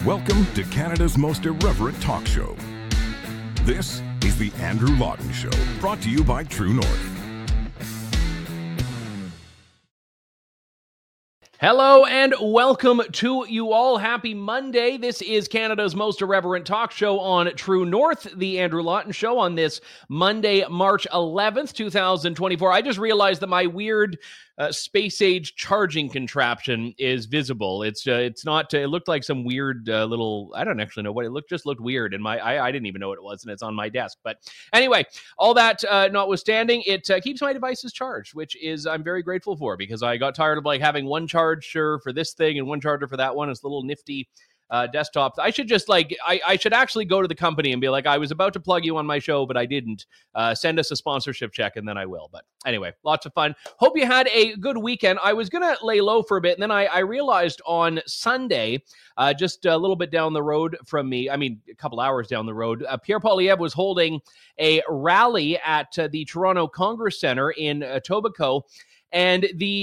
Welcome to Canada's most irreverent talk show. This is The Andrew Lawton Show, brought to you by True North. Hello and welcome to you all. Happy Monday. This is Canada's most irreverent talk show on True North, The Andrew Lawton Show, on this Monday, March 11th, 2024. I just realized that my weird space-age charging contraption is visible. It's not, it looked like some weird little, I don't actually know what it looked, just looked weird. And I didn't even know what it was, and it's on my desk. But anyway, all that notwithstanding, it keeps my devices charged, which is, I'm very grateful for, because I got tired of like having one charger for this thing and one charger for that one. It's a little nifty desktop. I should just I should actually go to the company and be like, I was about to plug you on my show, but I didn't. Send us a sponsorship check and then I will. But anyway, lots of fun. Hope you had a good weekend. I was going to lay low for a bit, and then I realized on Sunday, just a little bit down the road from me, I mean, a couple hours down the road, Pierre Poilievre was holding a rally at the Toronto Congress Centre in Etobicoke. And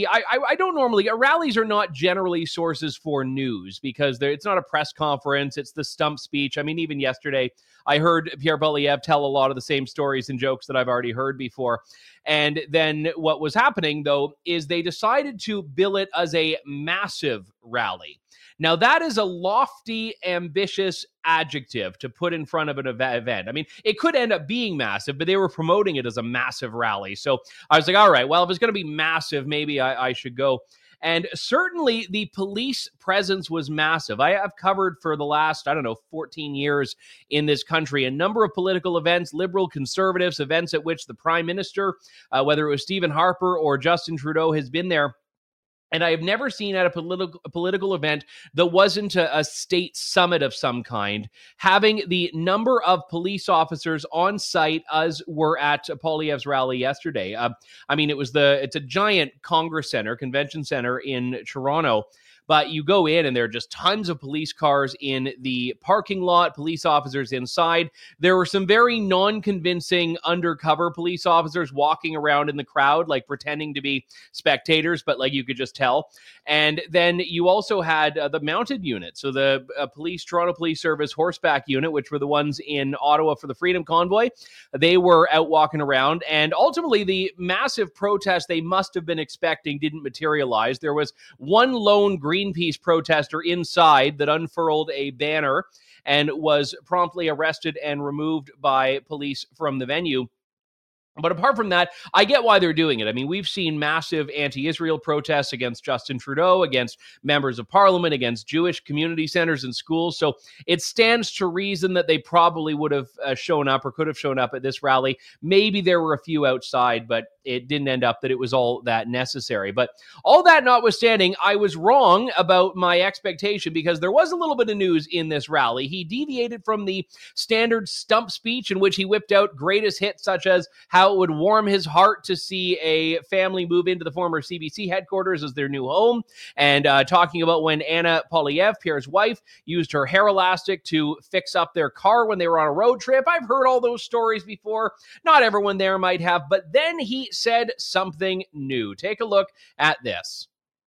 I don't normally, rallies are not generally sources for news, because it's not a press conference, it's the stump speech. I mean, even yesterday, I heard Pierre Poilievre tell a lot of the same stories and jokes that I've already heard before. And then what was happening, though, is they decided to bill it as a massive rally. Now, that is a lofty, ambitious adjective to put in front of an event. I mean, it could end up being massive, but they were promoting it as a massive rally. So I was like, all right, well, if it's going to be massive, maybe I should go. And certainly the police presence was massive. I have covered for the last, 14 years in this country, a number of political events, liberal, conservatives, events at which the Prime Minister, whether it was Stephen Harper or Justin Trudeau, has been there. And I have never seen at a political event that wasn't a state summit of some kind, having the number of police officers on site as were at Poilievre's rally yesterday. I mean, it's a giant Congress Centre, convention center in Toronto. But you go in and there are just tons of police cars in the parking lot, police officers inside. There were some very non-convincing undercover police officers walking around in the crowd, like pretending to be spectators, but like you could just tell. And then you also had the mounted unit. So the Toronto Police Service horseback unit, which were the ones in Ottawa for the Freedom Convoy, they were out walking around. And ultimately, the massive protest they must have been expecting didn't materialize. There was one lone Greenpeace protester inside that unfurled a banner and was promptly arrested and removed by police from the venue. But apart from that, I get why they're doing it. I mean, we've seen massive anti-Israel protests against Justin Trudeau, against members of parliament, against Jewish community centers and schools. So it stands to reason that they probably would have shown up or could have shown up at this rally. Maybe there were a few outside, but it didn't end up that it was all that necessary. But all that notwithstanding, I was wrong about my expectation, because there was a little bit of news in this rally. He deviated from the standard stump speech in which he whipped out greatest hits such as how it would warm his heart to see a family move into the former CBC headquarters as their new home, and talking about when Anna Poilievre, Pierre's wife, used her hair elastic to fix up their car when they were on a road trip. I've heard all those stories before. Not everyone there might have, but then he said something new. Take a look at this.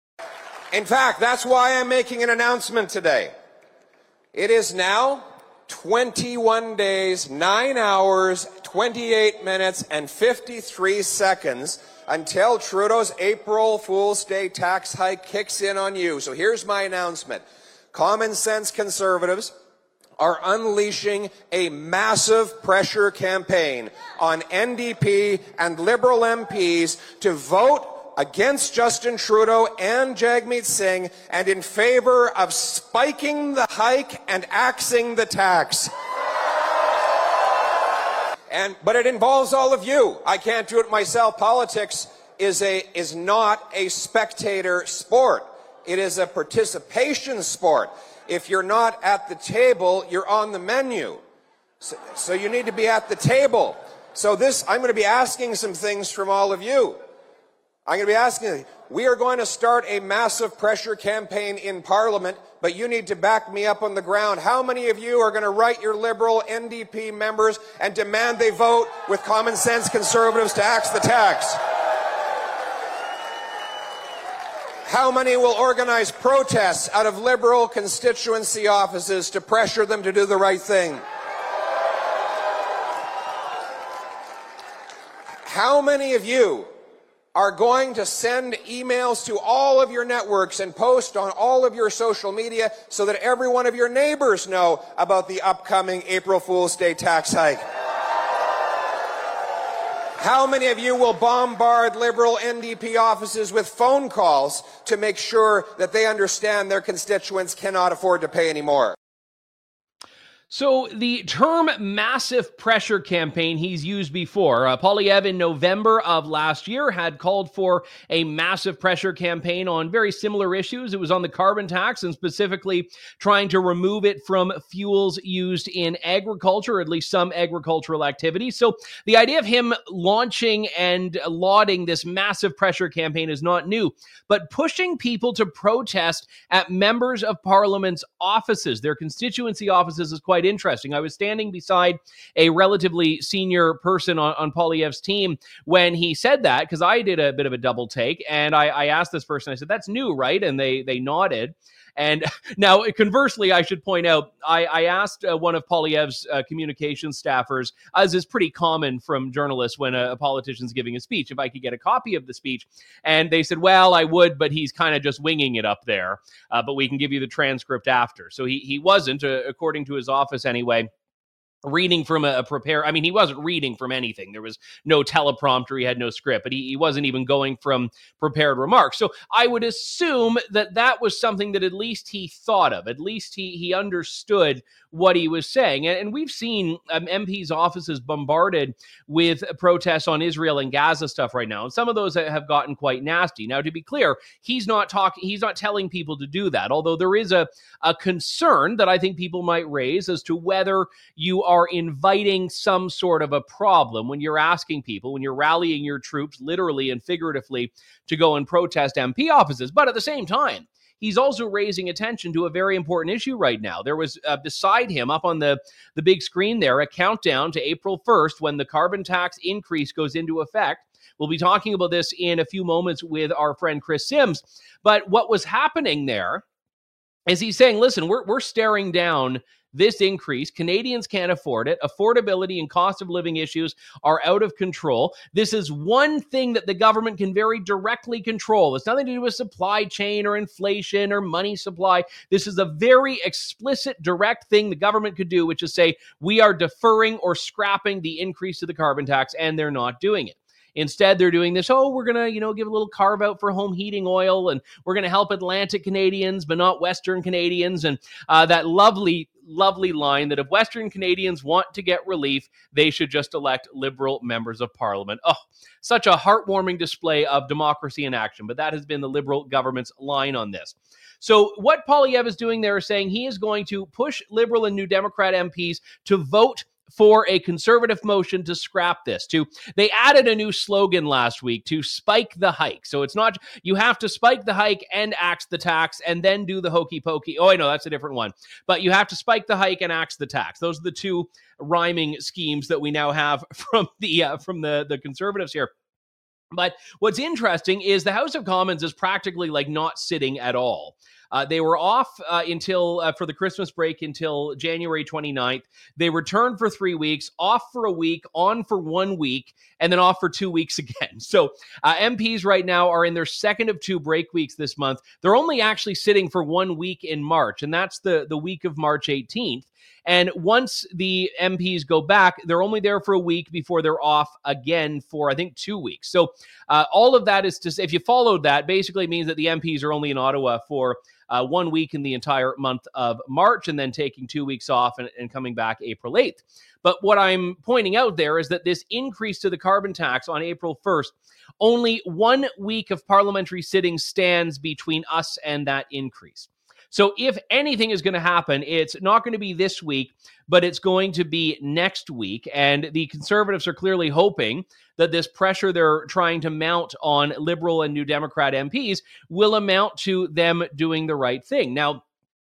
In fact, that's why I'm making an announcement today. It is now 21 days, 9 hours, 28 minutes, and 53 seconds until Trudeau's April Fool's Day tax hike kicks in on you. So here's my announcement. Common Sense Conservatives are unleashing a massive pressure campaign on NDP and Liberal MPs to vote against Justin Trudeau and Jagmeet Singh and in favor of spiking the hike and axing the tax. But it involves all of you. I can't do it myself. Politics is not a spectator sport. It is a participation sport. If you're not at the table, you're on the menu. So you need to be at the table. So I'm going to be asking some things from all of you. I'm going to be asking, we are going to start a massive pressure campaign in Parliament, but you need to back me up on the ground. How many of you are going to write your Liberal NDP members and demand they vote with Common Sense Conservatives to axe the tax? How many will organize protests out of Liberal constituency offices to pressure them to do the right thing? How many of you are going to send emails to all of your networks and post on all of your social media so that every one of your neighbors know about the upcoming April Fool's Day tax hike? How many of you will bombard Liberal NDP offices with phone calls to make sure that they understand their constituents cannot afford to pay anymore? So the term massive pressure campaign he's used before. Poilievre in November of last year had called for a massive pressure campaign on very similar issues. It was on the carbon tax and specifically trying to remove it from fuels used in agriculture, or at least some agricultural activity. So the idea of him launching and lauding this massive pressure campaign is not new, but pushing people to protest at members of parliament's offices, their constituency offices, is quite interesting. I was standing beside a relatively senior person on Poilievre's team when he said that, because I did a bit of a double take, and I asked this person, I said, "That's new, right?" And they nodded. And now, conversely, I should point out, I asked one of Poilievre's communications staffers, as is pretty common from journalists when a politician's giving a speech, if I could get a copy of the speech. And they said, well, I would, but he's kind of just winging it up there. But we can give you the transcript after. So he wasn't, according to his office anyway, reading from a prepared. I mean, he wasn't reading from anything. There was no teleprompter. He had no script, but he wasn't even going from prepared remarks. So I would assume that that was something that at least he thought of. At least he understood what he was saying. And we've seen MPs' offices bombarded with protests on Israel and Gaza stuff right now. And some of those have gotten quite nasty. Now, to be clear, he's not telling people to do that. Although there is a concern that I think people might raise as to whether you are inviting some sort of a problem when you're asking people, when you're rallying your troops, literally and figuratively, to go and protest MP offices. But at the same time, he's also raising attention to a very important issue right now. There was beside him up on the big screen there, a countdown to April 1st when the carbon tax increase goes into effect. We'll be talking about this in a few moments with our friend Chris Sims. But what was happening there is he's saying, listen, we're staring down this increase. Canadians can't afford it. Affordability and cost of living issues are out of control. This is one thing that the government can very directly control. It's nothing to do with supply chain or inflation or money supply. This is a very explicit, direct thing the government could do, which is say, we are deferring or scrapping the increase of the carbon tax, and they're not doing it. Instead, they're doing this, we're going to, give a little carve out for home heating oil, and we're going to help Atlantic Canadians, but not Western Canadians. And that lovely line that if Western Canadians want to get relief, they should just elect Liberal members of Parliament. Oh, such a heartwarming display of democracy in action. But that has been the Liberal government's line on this. So what Poilievre is doing there is saying he is going to push Liberal and New Democrat MPs to vote for a Conservative motion to scrap this. They added a new slogan last week, to spike the hike. So it's not, you have to spike the hike and axe the tax and then do the hokey pokey. Oh, I know, that's a different one. But you have to spike the hike and axe the tax. Those are the two rhyming schemes that we now have from the Conservatives here. But what's interesting is the House of Commons is practically like not sitting at all. They were off for the Christmas break until January 29th. They returned for 3 weeks, off for a week, on for 1 week, and then off for 2 weeks again. So MPs right now are in their second of 2 break weeks this month. They're only actually sitting for 1 week in March, and that's the week of March 18th. And once the MPs go back, they're only there for a week before they're off again for, I think, 2 weeks. So all of that is to say, if you followed that, basically means that the MPs are only in Ottawa for 1 week in the entire month of March, and then taking 2 weeks off and coming back April 8th. But what I'm pointing out there is that this increase to the carbon tax on April 1st, only 1 week of parliamentary sitting stands between us and that increase. So if anything is going to happen, it's not going to be this week, but it's going to be next week. And the Conservatives are clearly hoping that this pressure they're trying to mount on Liberal and New Democrat MPs will amount to them doing the right thing. Now,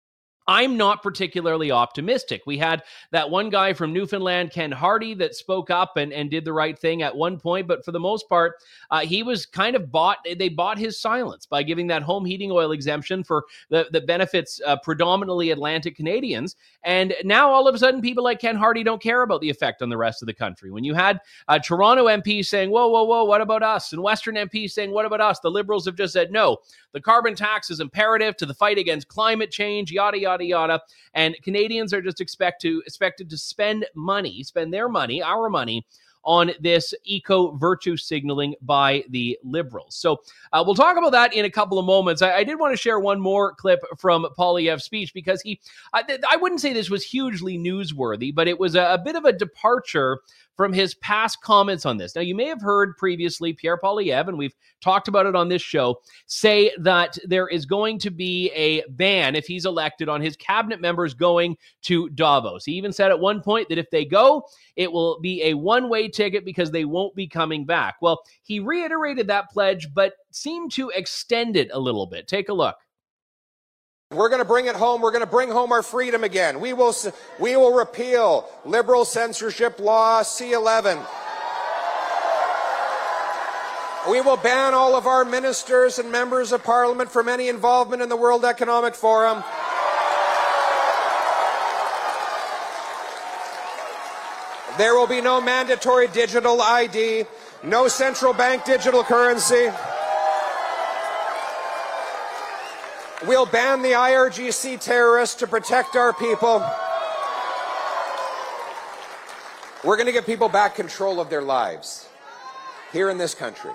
I'm not particularly optimistic. We had that one guy from Newfoundland, Ken Hardy, that spoke up and did the right thing at one point. But for the most part, he was kind of they bought his silence by giving that home heating oil exemption for the benefits predominantly Atlantic Canadians. And now all of a sudden, people like Ken Hardy don't care about the effect on the rest of the country. When you had Toronto MPs saying, whoa, whoa, whoa, what about us? And Western MPs saying, what about us? The Liberals have just said, no, the carbon tax is imperative to the fight against climate change, yada, yada, yada. And Canadians are just expected to spend their money, our money, on this eco-virtue signaling by the Liberals. So we'll talk about that in a couple of moments. I did want to share one more clip from Poilievre's speech because I wouldn't say this was hugely newsworthy, but it was a bit of a departure from his past comments on this. Now, you may have heard previously Pierre Poilievre, and we've talked about it on this show, say that there is going to be a ban if he's elected on his cabinet members going to Davos. He even said at one point that if they go, it will be a one-way ticket because they won't be coming back. Well, he reiterated that pledge, but seemed to extend it a little bit. Take a look. We're going to bring it home. We're going to bring home our freedom again. We will repeal liberal censorship law C-11. We will ban all of our ministers and members of parliament from any involvement in the World Economic Forum. There will be no mandatory digital ID, no central bank digital currency. We'll ban the IRGC terrorists to protect our people. We're going to give people back control of their lives here in this country.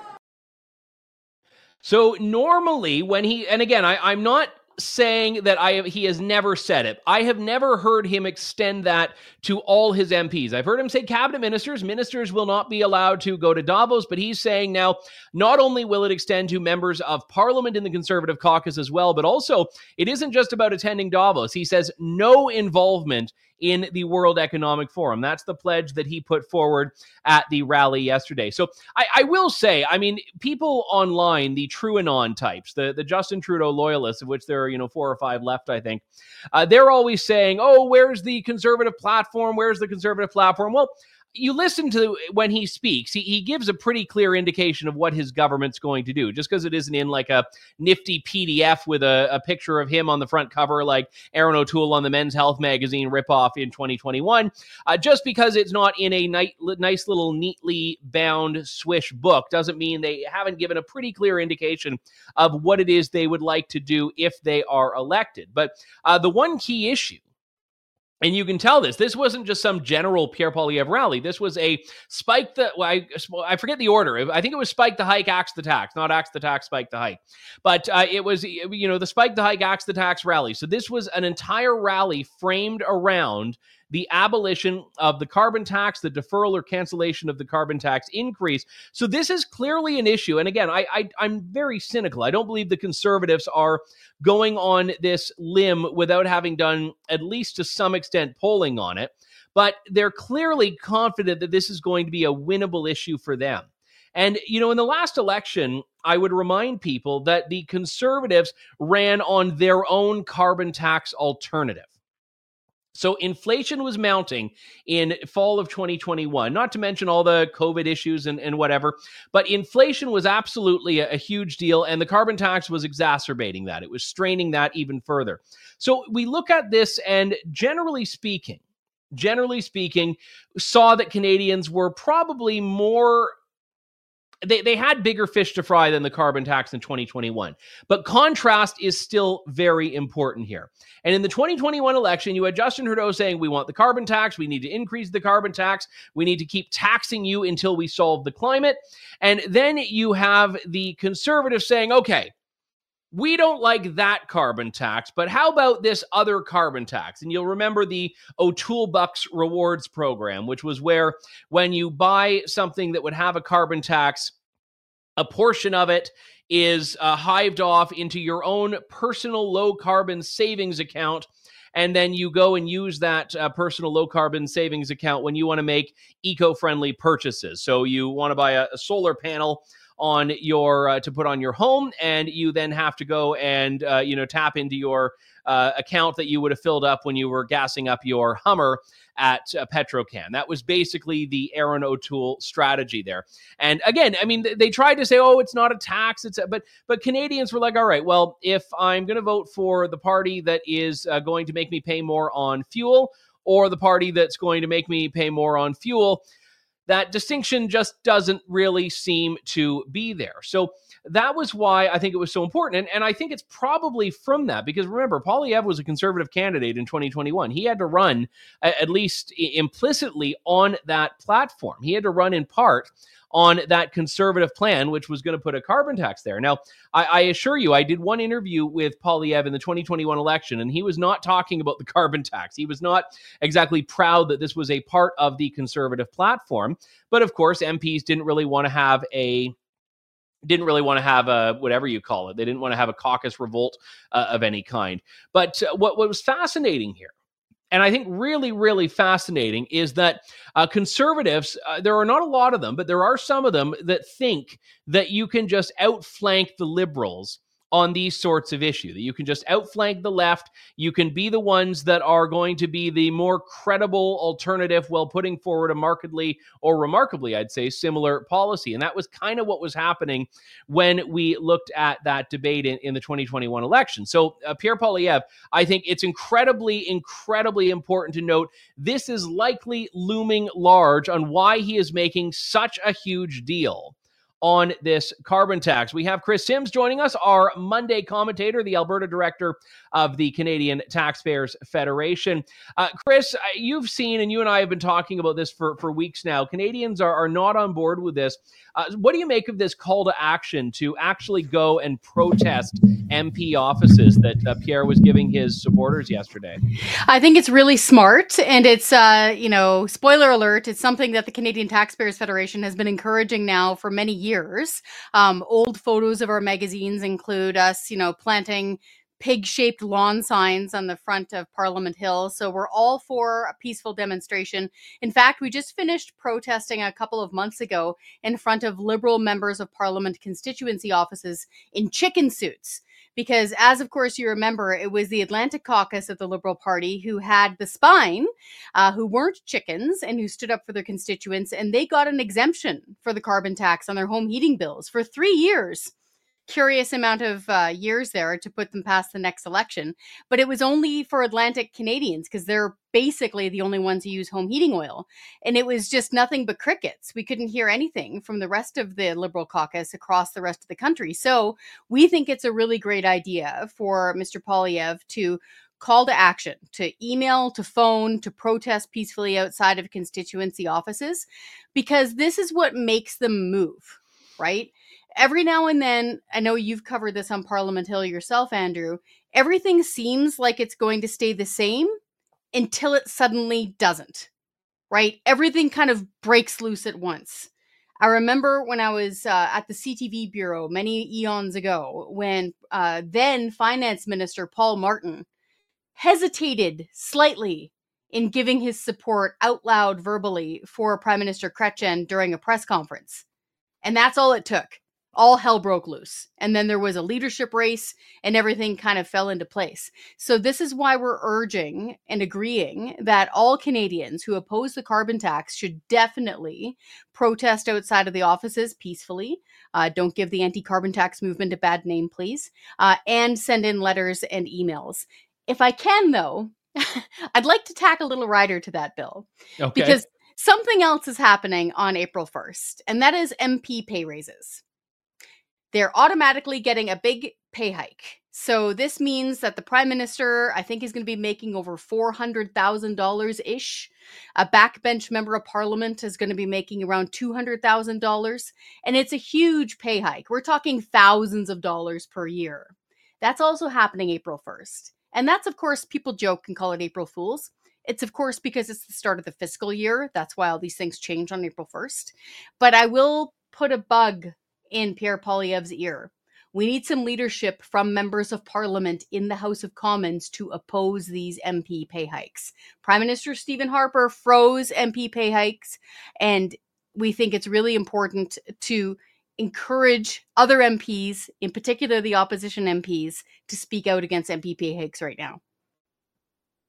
So normally when and again, I'm not saying that he has never said it. I have never heard him extend that to all his MPs. I've heard him say cabinet ministers will not be allowed to go to Davos, but he's saying now not only will it extend to members of parliament in the Conservative caucus as well, but also it isn't just about attending Davos. He says no involvement in the World Economic Forum. That's the pledge that he put forward at the rally yesterday. So I will say, I mean, people online, the TrueAnon types, the Justin Trudeau loyalists, of which there are, 4 or 5 left, I think, they're always saying, oh, where's the Conservative platform? Where's the Conservative platform? Well, you listen to when he speaks, he gives a pretty clear indication of what his government's going to do. Just because it isn't in like a nifty PDF with a picture of him on the front cover like Aaron O'Toole on the Men's Health magazine ripoff in 2021, just because it's not in a nice little neatly bound swish book doesn't mean they haven't given a pretty clear indication of what it is they would like to do if they are elected. But the one key issue, and you can tell this wasn't just some general Pierre Poilievre rally. This was a spike I forget the order. I think it was spike the hike, axe the tax, not axe the tax, spike the hike. But it was, the spike the hike, axe the tax rally. So this was an entire rally framed around the abolition of the carbon tax, the deferral or cancellation of the carbon tax increase. So this is clearly an issue. And again, I'm very cynical. I don't believe the Conservatives are going on this limb without having done, at least to some extent, polling on it. But they're clearly confident that this is going to be a winnable issue for them. And, in the last election, I would remind people that the Conservatives ran on their own carbon tax alternative. So inflation was mounting in fall of 2021, not to mention all the COVID issues and whatever, but inflation was absolutely a huge deal, and the carbon tax was exacerbating that. It was straining that even further. So we look at this and generally speaking, saw that Canadians were probably more... They had bigger fish to fry than the carbon tax in 2021. But contrast is still very important here. And in the 2021 election, you had Justin Trudeau saying, we want the carbon tax. We need to increase the carbon tax. We need to keep taxing you until we solve the climate. And then you have the Conservatives saying, okay, we don't like that carbon tax, but how about this other carbon tax? And you'll remember the O'Toole Bucks Rewards program, which was where when you buy something that would have a carbon tax, a portion of it is hived off into your own personal low-carbon savings account, and then you go and use that personal low-carbon savings account when you want to make eco-friendly purchases. So you want to buy a solar panel on your to put on your home, and you then have to go and tap into your account that you would have filled up when you were gassing up your Hummer at Petrocan. That was basically the Aaron O'Toole strategy there. And again, I mean, they tried to say, oh, it's not a tax. But Canadians were like, all right, well, if I'm going to vote for the party that is going to make me pay more on fuel, or the party that's going to make me pay more on fuel, that distinction just doesn't really seem to be there. So that was why I think it was so important. And I think it's probably from that, because remember, Poilievre was a conservative candidate in 2021. He had to run, at least implicitly, on that platform. He had to run in part on that conservative plan, which was going to put a carbon tax there. Now, I assure you, I did one interview with Poilievre in the 2021 election, and he was not talking about the carbon tax. He was not exactly proud that this was a part of the conservative platform. But of course, MPs didn't really want to have a whatever you call it. They didn't want to have a caucus revolt of any kind. But what was fascinating here, and I think really, really fascinating, is that conservatives, there are not a lot of them, but there are some of them that think that you can just outflank the Liberals on these sorts of issues, that you can just outflank the left. You can be the ones that are going to be the more credible alternative while putting forward a markedly, or remarkably, I'd say, similar policy. And that was kind of what was happening when we looked at that debate in the 2021 election. So Pierre Poilievre, I think it's incredibly, incredibly important to note this is likely looming large on why he is making such a huge deal on this carbon tax. We have Chris Sims joining us, our Monday commentator, the Alberta director of the Canadian Taxpayers Federation. Chris, you've seen, and you and I have been talking about this for weeks now, Canadians are not on board with this. What do you make of this call to action to actually go and protest MP offices that Pierre was giving his supporters yesterday? I think it's really smart, and it's, spoiler alert, it's something that the Canadian Taxpayers Federation has been encouraging now for many years. Old photos of our magazines include us, planting pig-shaped lawn signs on the front of Parliament Hill. So we're all for a peaceful demonstration. In fact, we just finished protesting a couple of months ago in front of Liberal members of Parliament constituency offices in chicken suits. Because as, of course, you remember, it was the Atlantic Caucus of the Liberal Party who had the spine, who weren't chickens and who stood up for their constituents. And they got an exemption for the carbon tax on their home heating bills for 3 years. Curious amount of years there to put them past the next election. But it was only for Atlantic Canadians because they're basically the only ones who use home heating oil. And it was just nothing but crickets. We couldn't hear anything from the rest of the Liberal caucus across the rest of the country. So we think it's a really great idea for Mr. Poilievre to call to action, to email, to phone, to protest peacefully outside of constituency offices, because this is what makes them move, right? Every now and then, I know you've covered this on Parliament Hill yourself, Andrew, everything seems like it's going to stay the same until it suddenly doesn't, right? Everything kind of breaks loose at once. I remember when I was at the CTV Bureau many eons ago, when then Finance Minister Paul Martin hesitated slightly in giving his support out loud verbally for Prime Minister Chrétien during a press conference. And that's all it took. All hell broke loose. And then there was a leadership race and everything kind of fell into place. So this is why we're urging and agreeing that all Canadians who oppose the carbon tax should definitely protest outside of the offices peacefully. Don't give the anti-carbon tax movement a bad name, please. And send in letters and emails. If I can, though, I'd like to tack a little rider to that bill. Okay. Because something else is happening on April 1st, and that is MP pay raises. They're automatically getting a big pay hike. So this means that the Prime Minister, I think, is going to be making over $400,000-ish. A backbench member of Parliament is going to be making around $200,000. And it's a huge pay hike. We're talking thousands of dollars per year. That's also happening April 1st. And that's, of course, people joke and call it April Fools. It's, of course, because it's the start of the fiscal year. That's why all these things change on April 1st. But I will put a bug in Pierre Poilievre's ear. We need some leadership from members of Parliament in the House of Commons to oppose these MP pay hikes. Prime Minister Stephen Harper froze MP pay hikes, and we think it's really important to encourage other MPs, in particular the opposition MPs, to speak out against MP pay hikes right now.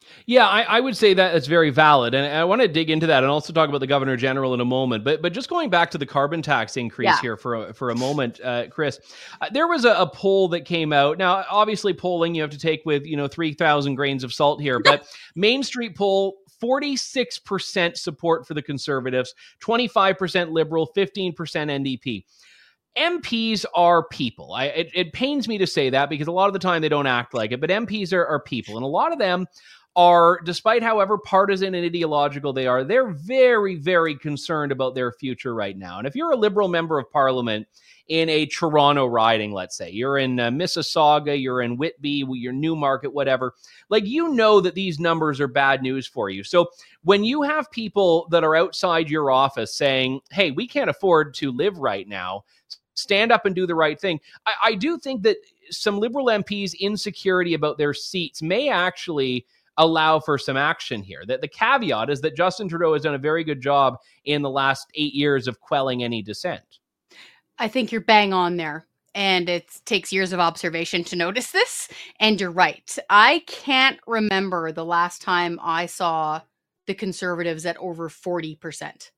Yeah, I would say that it's very valid. And I want to dig into that and also talk about the Governor General in a moment. But just going back to the carbon tax increase Yeah. here for a moment, Chris, there was a poll that came out. Now, obviously, polling you have to take with 3,000 grains of salt here. But Main Street poll, 46% support for the Conservatives, 25% Liberal, 15% NDP. MPs are people. It pains me to say that because a lot of the time they don't act like it, but MPs are people. And a lot of them are, despite however partisan and ideological they are, they're very, very concerned about their future right now. And if you're a Liberal member of Parliament in a Toronto riding, let's say, you're in Mississauga, you're in Whitby, you're Newmarket, whatever, like, that these numbers are bad news for you. So when you have people that are outside your office saying, hey, we can't afford to live right now, stand up and do the right thing. I do think that some Liberal MPs' insecurity about their seats may actually allow for some action here. That the caveat is that Justin Trudeau has done a very good job in the last 8 years of quelling any dissent. I think you're bang on there. And it takes years of observation to notice this. And you're right. I can't remember the last time I saw the Conservatives at over 40%.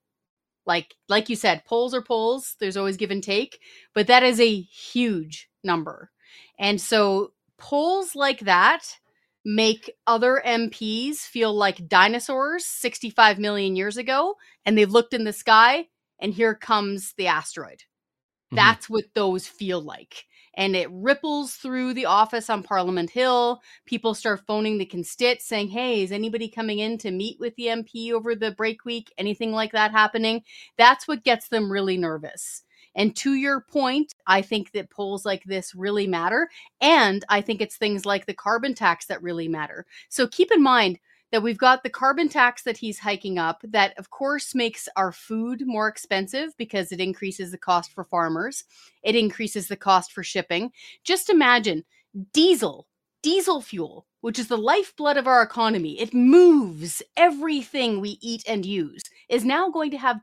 Like you said, polls are polls. There's always give and take, but that is a huge number. And so polls like that make other MPs feel like dinosaurs 65 million years ago, and they've looked in the sky and here comes the asteroid. That's what those feel like. And it ripples through the office on Parliament Hill. People start phoning the constituents saying, hey, is anybody coming in to meet with the MP over the break week? Anything like that happening? That's what gets them really nervous. And to your point, I think that polls like this really matter. And I think it's things like the carbon tax that really matter. So keep in mind that we've got the carbon tax that he's hiking up that, of course, makes our food more expensive because it increases the cost for farmers. It increases the cost for shipping. Just imagine diesel fuel, which is the lifeblood of our economy. It moves everything we eat and use, is now going to have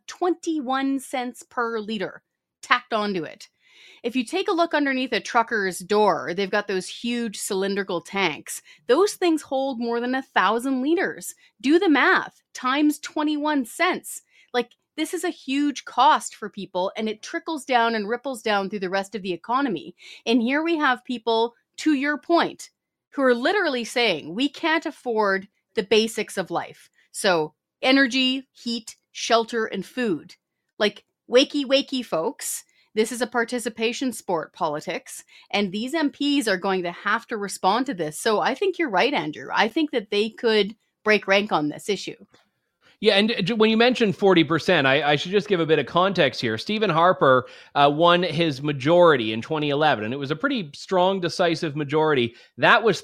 21 cents per liter tacked onto it. If you take a look underneath a trucker's door, they've got those huge cylindrical tanks. Those things hold more than 1,000 liters. Do the math, times 21 cents. Like, this is a huge cost for people, and it trickles down and ripples down through the rest of the economy. And here we have people, to your point, who are literally saying, we can't afford the basics of life. So energy, heat, shelter, and food. Like, wakey, folks. This is a participation sport, politics, and these MPs are going to have to respond to this. So I think you're right, Andrew. I think that they could break rank on this issue. Yeah, and when you mentioned 40%, I should just give a bit of context here. Stephen Harper won his majority in 2011, and it was a pretty strong, decisive majority. That was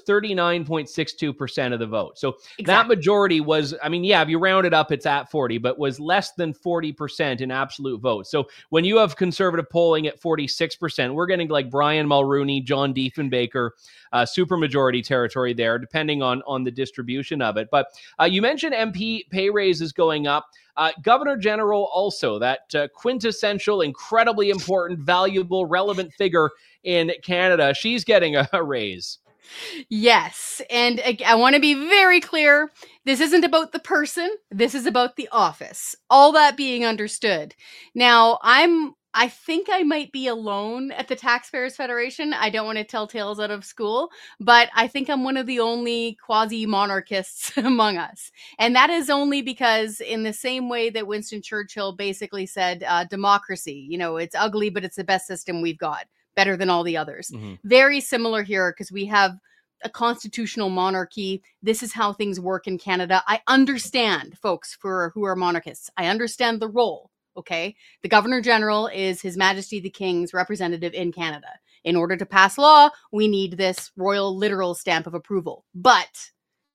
39.62% of the vote. So That majority was, if you round it up, it's at 40, but was less than 40% in absolute votes. So when you have Conservative polling at 46%, we're getting like Brian Mulroney, John Diefenbaker, supermajority territory there, depending on the distribution of it. But you mentioned MP pay raises going up. Governor General also, that quintessential, incredibly important, valuable, relevant figure in Canada. She's getting a raise. Yes. And I want to be very clear. This isn't about the person. This is about the office. All that being understood. Now, I think I might be alone at the Taxpayers Federation. I don't want to tell tales out of school, but I think I'm one of the only quasi-monarchists among us. And that is only because in the same way that Winston Churchill basically said, democracy, it's ugly, but it's the best system we've got, better than all the others. Mm-hmm. Very similar here because we have a constitutional monarchy. This is how things work in Canada. I understand, folks who are monarchists. I understand the role. Okay, the Governor General is His Majesty the King's representative in Canada. In order to pass law, we need this royal literal stamp of approval. But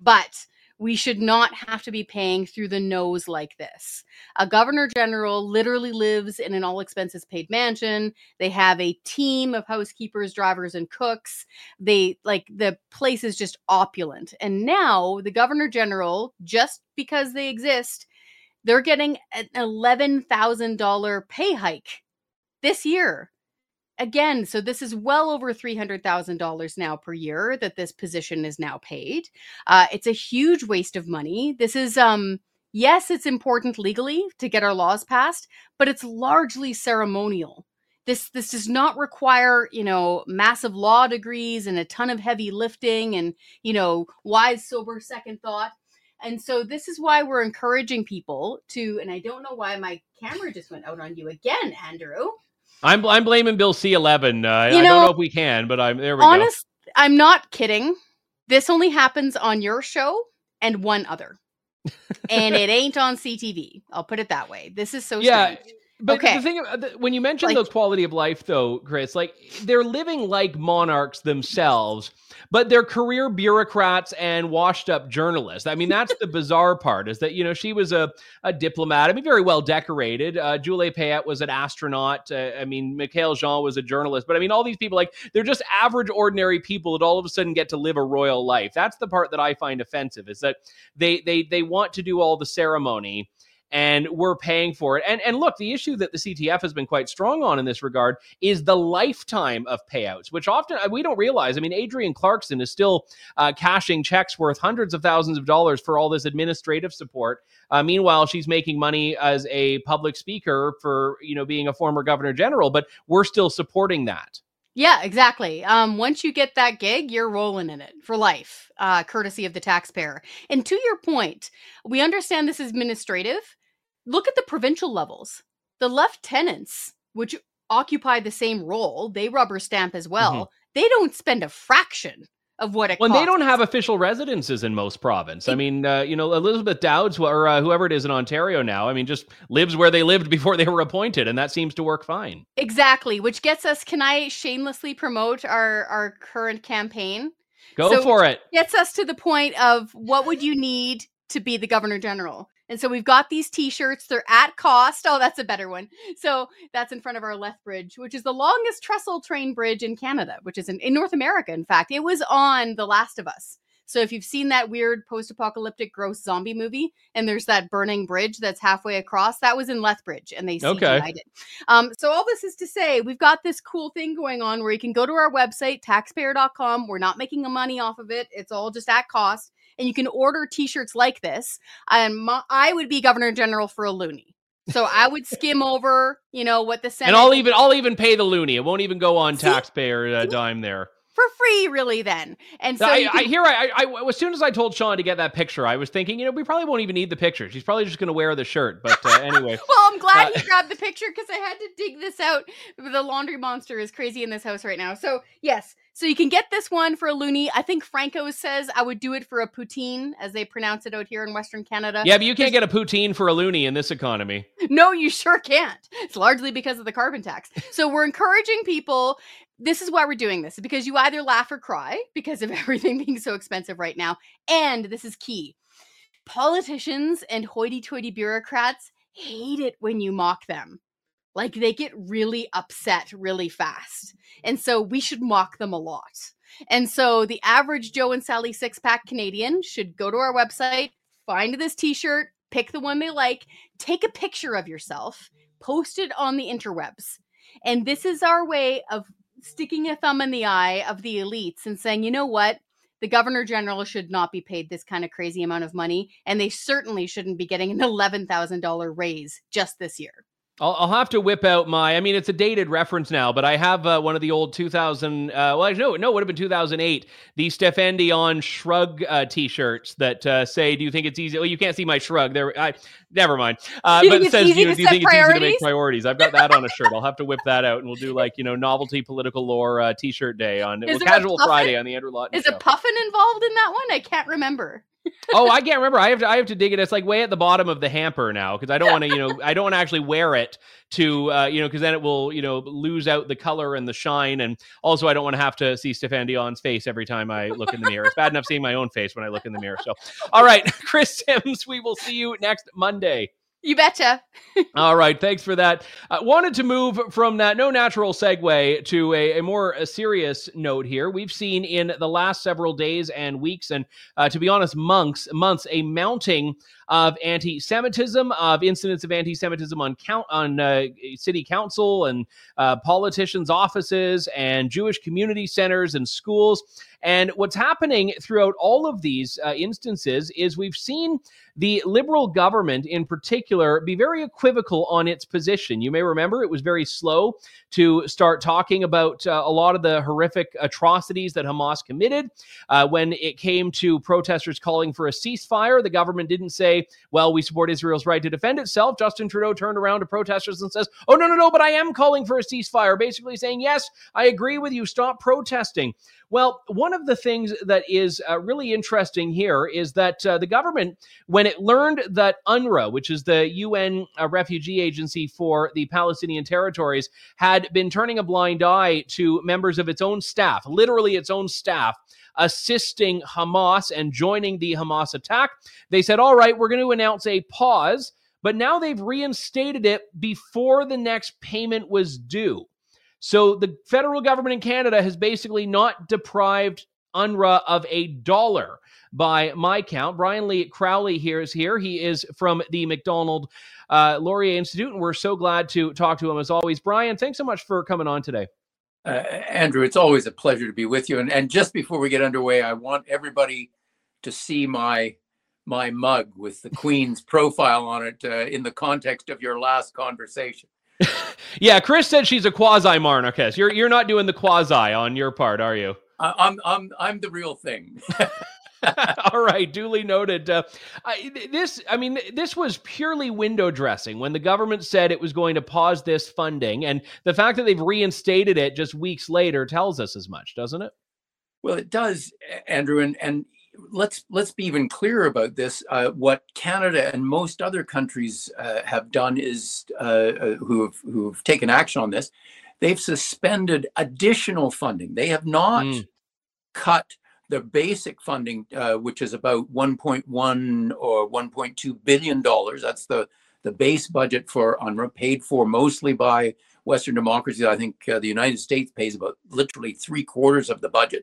we should not have to be paying through the nose like this. A Governor General literally lives in an all expenses paid mansion. They have a team of housekeepers, drivers, and cooks. The place is just opulent. And now the Governor General, just because they exist, they're getting an $11,000 pay hike this year. again, so this is well over $300,000 now per year that this position is now paid. It's a huge waste of money. This is, yes, it's important legally to get our laws passed, but it's largely ceremonial. This does not require, massive law degrees and a ton of heavy lifting and, wise, sober second thought. And so this is why we're encouraging people to, and I don't know why my camera just went out on you again, Andrew. I'm blaming Bill C-11. I don't know if we can, but there we go. I'm not kidding. This only happens on your show and one other. And it ain't on CTV. I'll put it that way. This is so strange. But the thing, when you mention the quality of life, though, Chris, they're living like monarchs themselves, but they're career bureaucrats and washed-up journalists. I mean, that's the bizarre part, is that, she was a diplomat. I mean, very well decorated. Julie Payette was an astronaut. Michaëlle Jean was a journalist. But, all these people, they're just average, ordinary people that all of a sudden get to live a royal life. That's the part that I find offensive, is that they want to do all the ceremony, and we're paying for it. And look, the issue that the CTF has been quite strong on in this regard is the lifetime of payouts, which often we don't realize. Adrienne Clarkson is still cashing checks worth hundreds of thousands of dollars for all this administrative support. Meanwhile, she's making money as a public speaker for, being a former governor general, but we're still supporting that. Yeah, exactly. Once you get that gig, you're rolling in it for life, courtesy of the taxpayer. And to your point, we understand this is administrative. Look at the provincial levels. The lieutenants, which occupy the same role, they rubber stamp as well. Mm-hmm. They don't spend a fraction of what it costs. They don't have official residences in most province. Elizabeth Dowds or whoever it is in Ontario now, just lives where they lived before they were appointed, and that seems to work fine. Exactly, which gets us, can I shamelessly promote our current campaign? Go for it. Gets us to the point of what would you need to be the Governor General? And so we've got these t-shirts. They're at cost. Oh, that's a better one. So that's in front of our Lethbridge, which is the longest trestle train bridge in Canada, which is in North America. In fact, it was on The Last of Us. So if you've seen that weird post-apocalyptic gross zombie movie, and there's that burning bridge that's halfway across, that was in Lethbridge, and they CGI'd it. So all this is to say, we've got this cool thing going on where you can go to our website, taxpayer.com. We're not making money off of it. It's all just at cost. And you can order t-shirts like this. I would be Governor General for a loonie. So I would skim over, what the Senate... And I'll even pay the loonie. It won't even go on taxpayer dime there. For free, really, then. And so as soon as I told Sean to get that picture, I was thinking, we probably won't even need the picture. She's probably just going to wear the shirt. But anyway. Well, I'm glad he grabbed the picture because I had to dig this out. The laundry monster is crazy in this house right now. So, yes. So you can get this one for a loonie. I think Franco says I would do it for a poutine, as they pronounce it out here in Western Canada. Yeah, but you can't get a poutine for a loonie in this economy. No, you sure can't. It's largely because of the carbon tax. So we're encouraging people. This is why we're doing this, because you either laugh or cry because of everything being so expensive right now. And this is key. Politicians and hoity-toity bureaucrats hate it when you mock them. They get really upset really fast. And so we should mock them a lot. And so the average Joe and Sally six-pack Canadian should go to our website, find this t-shirt, pick the one they like, take a picture of yourself, post it on the interwebs. And this is our way of sticking a thumb in the eye of the elites and saying, you know what? The Governor General should not be paid this kind of crazy amount of money. And they certainly shouldn't be getting an $11,000 raise just this year. I'll have to whip out it's a dated reference now, but I have one of the old 2000, it would have been 2008, the Stéphane Dion shrug t-shirts that say, do you think it's easy? Well, you can't see my shrug there. Never mind. But it says, do you think it's easy to make priorities? I've got that on a shirt. I'll have to whip that out and we'll do novelty political lore t-shirt day on Casual Friday on the Andrew Lawton Show. Is a puffin involved in that one? I can't remember. I can't remember. I have to dig it. It's way at the bottom of the hamper now because I don't want to, I don't want to actually wear it to, because then it will, lose out the color and the shine. And also I don't want to have to see Stéphane Dion's face every time I look in the mirror. It's bad enough seeing my own face when I look in the mirror. So, all right, Chris Sims, we will see you next Monday. You betcha. All right, thanks for that. I wanted to move from that no natural segue to a more serious note here. We've seen in the last several days and weeks, and to be honest, months, a mounting of anti-Semitism, of incidents of anti-Semitism on city council and politicians' offices and Jewish community centers and schools. And what's happening throughout all of these instances is we've seen the Liberal government in particular be very equivocal on its position. You may remember it was very slow to start talking about a lot of the horrific atrocities that Hamas committed. When it came to protesters calling for a ceasefire, the government didn't say, well, we support Israel's right to defend itself. Justin Trudeau turned around to protesters and says, oh, no, but I am calling for a ceasefire, basically saying, yes, I agree with you, stop protesting. Well, one of the things that is really interesting here is that the government, when it learned that UNRWA, which is the UN refugee agency for the Palestinian territories, had been turning a blind eye to members of its own staff, literally its own staff, assisting Hamas and joining the Hamas attack, they said, all right, we're going to announce a pause, but now they've reinstated it before the next payment was due. So the federal government in Canada has basically not deprived UNRWA of $1 by my count. Brian Lee Crowley is here. He is from the Macdonald Laurier Institute, and we're so glad to talk to him as always. Brian, thanks so much for coming on today. Andrew, it's always a pleasure to be with you. And just before we get underway, I want everybody to see my mug with the Queen's profile on it in the context of your last conversation. Yeah, Chris said she's a quasi-monarchist. You're not doing the quasi on your part, are you? I'm the real thing. All right, duly noted. This was purely window dressing when the government said it was going to pause this funding, and the fact that they've reinstated it just weeks later tells us as much, doesn't it? Well, it does, Andrew, and let's be even clearer about this. What Canada and most other countries have done is who've taken action on this, they've suspended additional funding. They have not cut the basic funding, which is about $1.1 or $1.2 billion. That's the base budget for UNRWA, paid for mostly by Western democracies. I think the United States pays about literally 3/4 of the budget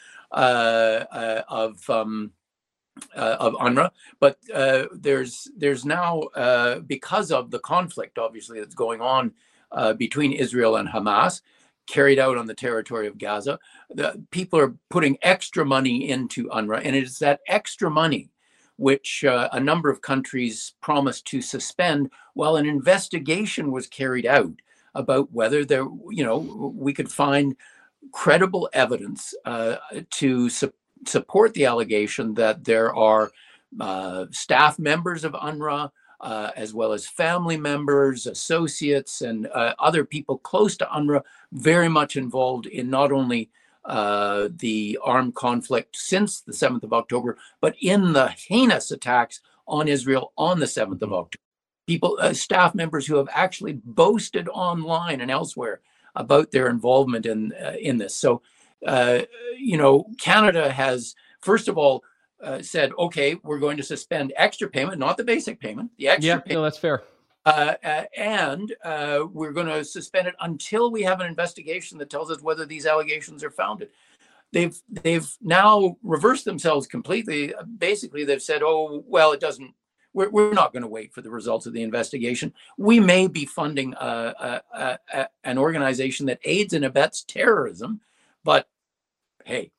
of UNRWA, but there's now because of the conflict, obviously, that's going on between Israel and Hamas, carried out on the territory of Gaza, the people are putting extra money into UNRWA, and it is that extra money which a number of countries promised to suspend while an investigation was carried out about whether we could find credible evidence to support the allegation that there are staff members of UNRWA, as well as family members, associates, and other people close to UNRWA, very much involved in not only the armed conflict since the 7th of October, but in the heinous attacks on Israel on the 7th of October. People, staff members who have actually boasted online and elsewhere about their involvement in this. So, Canada has, first of all, said, okay, we're going to suspend extra payment, not the basic payment, the extra payment. No, that's fair. And we're going to suspend it until we have an investigation that tells us whether these allegations are founded. They've now reversed themselves completely. Basically, they've said, oh, well, it doesn't. We're not going to wait for the results of the investigation. We may be funding an organization that aids and abets terrorism, but hey,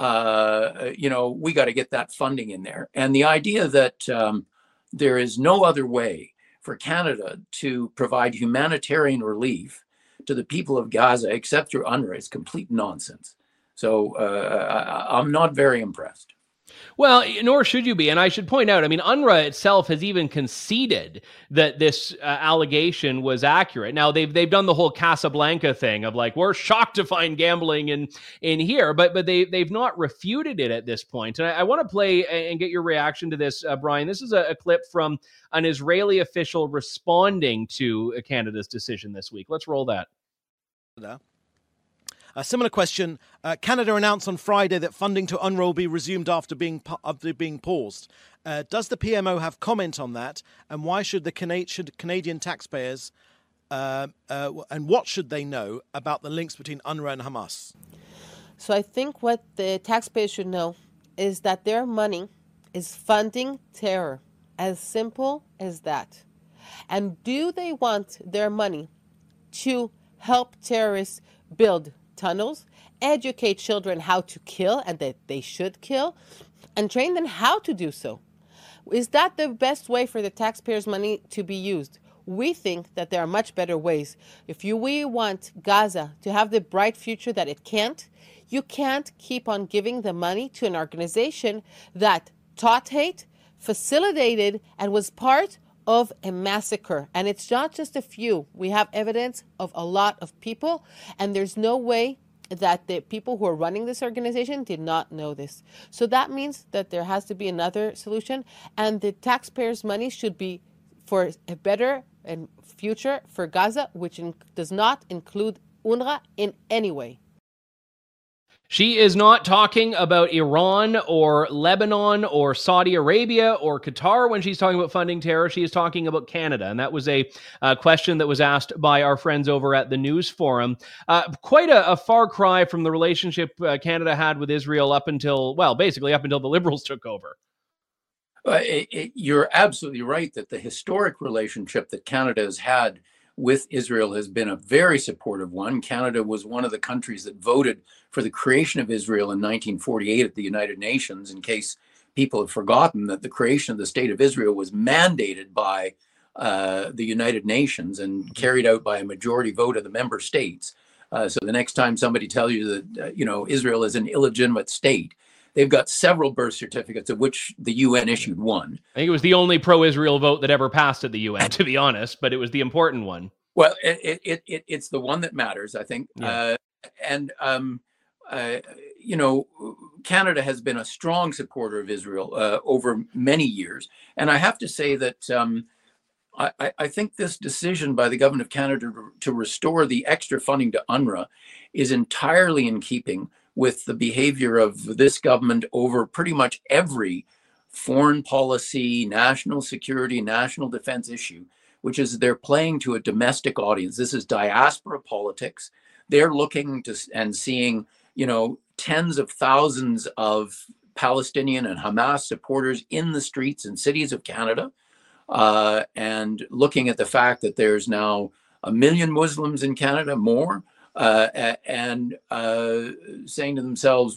we got to get that funding in there. And the idea that there is no other way for Canada to provide humanitarian relief to the people of Gaza except through UNRWA is complete nonsense. So I'm not very impressed. Well, nor should you be. And I should point out, UNRWA itself has even conceded that this allegation was accurate. Now, they've done the whole Casablanca thing of like, we're shocked to find gambling in here, but they've not refuted it at this point. And I want to play and get your reaction to this, Brian. This is a clip from an Israeli official responding to Canada's decision this week. Let's roll that. A similar question. Canada announced on Friday that funding to UNRWA will be resumed after being paused. Does the PMO have comment on that? And why should Canadian taxpayers and what should they know about the links between UNRWA and Hamas? So I think what the taxpayers should know is that their money is funding terror. As simple as that. And do they want their money to help terrorists build tunnels, educate children how to kill and that they should kill, and train them how to do so? Is that the best way for the taxpayers' money to be used? We think that there are much better ways. If we want Gaza to have the bright future that it can't, you can't keep on giving the money to an organization that taught hate, facilitated, and was part of a massacre. And it's not just a few. We have evidence of a lot of people, and there's no way that the people who are running this organization did not know this. So that means that there has to be another solution, and the taxpayers' money should be for a better and future for Gaza, which does not include UNRWA in any way. She is not talking about Iran or Lebanon or Saudi Arabia or Qatar when she's talking about funding terror. She is talking about Canada. And that was a question that was asked by our friends over at the News Forum. Quite a far cry from the relationship Canada had with Israel up until the Liberals took over. You're absolutely right that the historic relationship that Canada has had with Israel has been a very supportive one. Canada was one of the countries that voted for the creation of Israel in 1948 at the United Nations, in case people have forgotten that the creation of the State of Israel was mandated by the United Nations and carried out by a majority vote of the member states. So the next time somebody tells you that Israel is an illegitimate state, they've got several birth certificates, of which the UN issued one. I think it was the only pro-Israel vote that ever passed at the UN, to be honest, but it was the important one. Well, it's the one that matters, I think. Yeah. Canada has been a strong supporter of Israel over many years. And I have to say that I think this decision by the government of Canada to restore the extra funding to UNRWA is entirely in keeping with the behavior of this government over pretty much every foreign policy, national security, national defense issue, which is they're playing to a domestic audience. This is diaspora politics. They're looking to and seeing, tens of thousands of Palestinian and Hamas supporters in the streets and cities of Canada, and looking at the fact that there's now 1 million Muslims in Canada, more, and saying to themselves,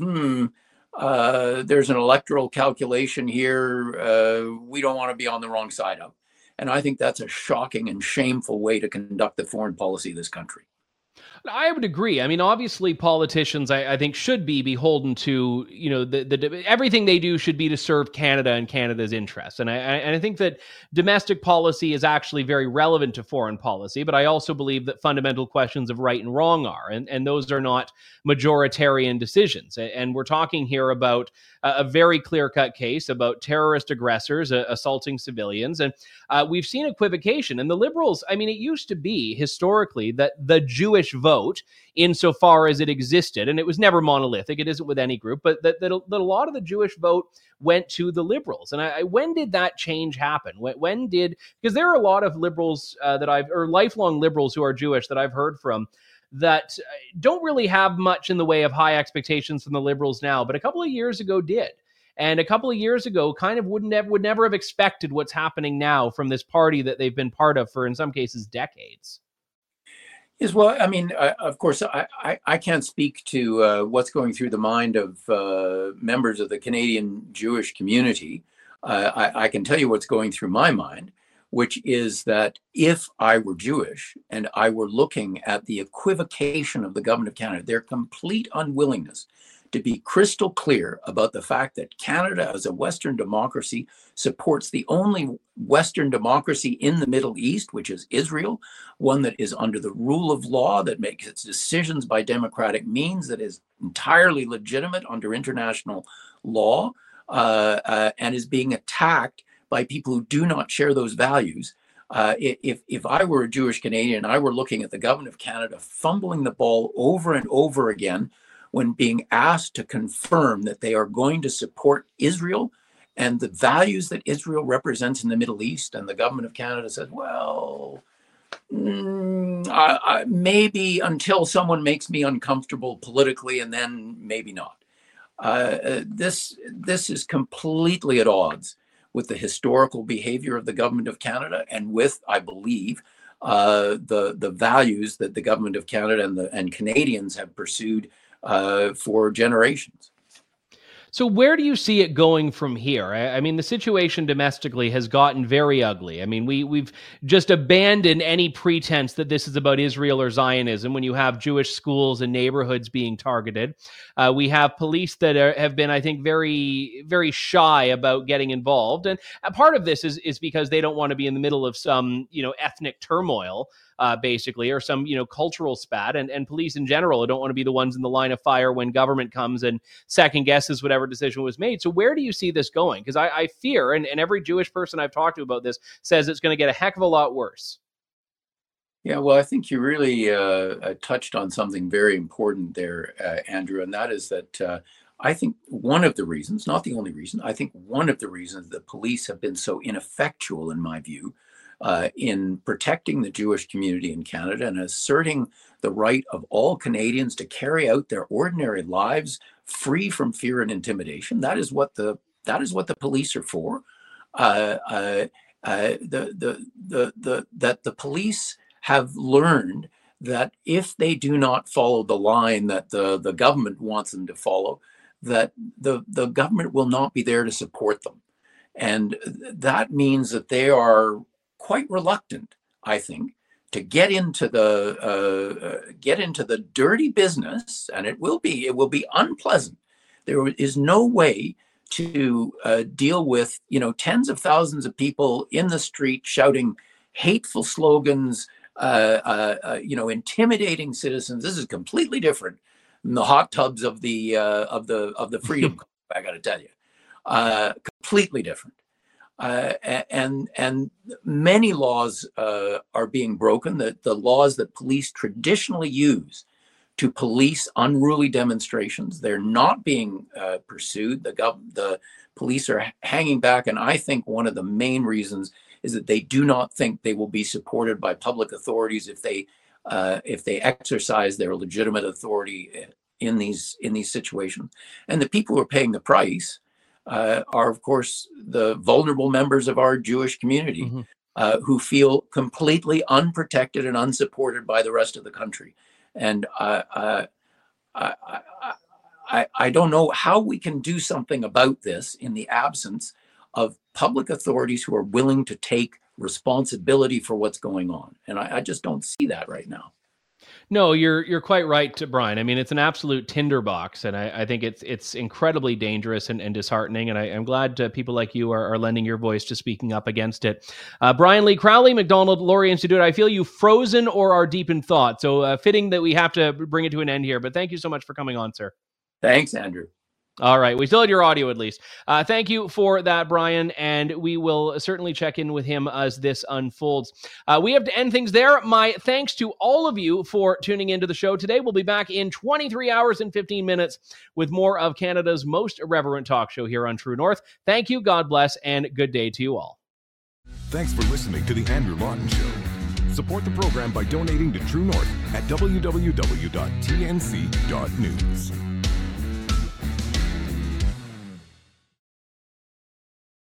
there's an electoral calculation here we don't want to be on the wrong side of. And I think that's a shocking and shameful way to conduct the foreign policy of this country. I would agree. I mean, obviously, politicians, I think, should be beholden to, everything they do should be to serve Canada and Canada's interests. And I think that domestic policy is actually very relevant to foreign policy. But I also believe that fundamental questions of right and wrong are, and those are not majoritarian decisions. And we're talking here about a very clear-cut case about terrorist aggressors assaulting civilians. And we've seen equivocation. And the Liberals, I mean, it used to be historically that the Jewish vote, insofar as it existed, and it was never monolithic, it isn't with any group, but that a lot of the Jewish vote went to the Liberals. And when did that change happen? Because there are a lot of Liberals or lifelong Liberals who are Jewish that I've heard from that don't really have much in the way of high expectations from the Liberals now, but a couple of years ago did. And a couple of years ago kind of would never have expected what's happening now from this party that they've been part of for, in some cases, decades. Yes, well, I mean, of course, I can't speak to what's going through the mind of members of the Canadian Jewish community. I can tell you what's going through my mind, which is that if I were Jewish and I were looking at the equivocation of the government of Canada, their complete unwillingness to be crystal clear about the fact that Canada as a Western democracy supports the only Western democracy in the Middle East, which is Israel, one that is under the rule of law, that makes its decisions by democratic means, that is entirely legitimate under international law, and is being attacked by people who do not share those values. If I were a Jewish Canadian, I were looking at the government of Canada fumbling the ball over and over again when being asked to confirm that they are going to support Israel and the values that Israel represents in the Middle East. And the government of Canada says, well, maybe until someone makes me uncomfortable politically, and then maybe not. This is completely at odds with the historical behavior of the government of Canada and with, I believe, the values that the government of Canada and Canadians have pursued for generations. So where do you see it going from here? I mean, the situation domestically has gotten very ugly. I mean, we've just abandoned any pretense that this is about Israel or Zionism when you have Jewish schools and neighborhoods being targeted. We have police that have been, I think, very, very shy about getting involved. And a part of this is because they don't want to be in the middle of some, ethnic turmoil. Basically, or some, cultural spat, and police in general don't want to be the ones in the line of fire when government comes and second guesses whatever decision was made. So where do you see this going? Because I fear, and every Jewish person I've talked to about this says it's going to get a heck of a lot worse. Yeah, well, I think you really touched on something very important there, Andrew, and that is that I think one of the reasons, not the only reason, I think one of the reasons that police have been so ineffectual, in my view, in protecting the Jewish community in Canada and asserting the right of all Canadians to carry out their ordinary lives free from fear and intimidation. That is what the police are for. That the police have learned that if they do not follow the line that the government wants them to follow, that the government will not be there to support them, and that means that they are quite reluctant, I think, to get into the dirty business, and it will be unpleasant. There is no way to deal with tens of thousands of people in the street shouting hateful slogans, intimidating citizens. This is completely different than the hot tubs of the Freedom Club, I got to tell you, completely different. And many laws are being broken. The laws that police traditionally use to police unruly demonstrations, they're not being pursued. The police are hanging back, and I think one of the main reasons is that they do not think they will be supported by public authorities if they exercise their legitimate authority in these situations. And the people who are paying the price are, of course, the vulnerable members of our Jewish community, who feel completely unprotected and unsupported by the rest of the country. And I don't know how we can do something about this in the absence of public authorities who are willing to take responsibility for what's going on. And I just don't see that right now. No, you're quite right, Brian. I mean, it's an absolute tinderbox, and I think it's incredibly dangerous and disheartening. And I'm glad people like you are lending your voice to speaking up against it. Brian Lee Crowley, Macdonald Laurier Institute. I feel you frozen or are deep in thought. So fitting that we have to bring it to an end here. But thank you so much for coming on, sir. Thanks, Andrew. All right. We still had your audio, at least. Thank you for that, Brian, and we will certainly check in with him as this unfolds. We have to end things there. My thanks to all of you for tuning into the show today. We'll be back in 23 hours and 15 minutes with more of Canada's most irreverent talk show here on True North. Thank you, God bless, and good day to you all. Thanks for listening to The Andrew Lawton Show. Support the program by donating to True North at www.tnc.news.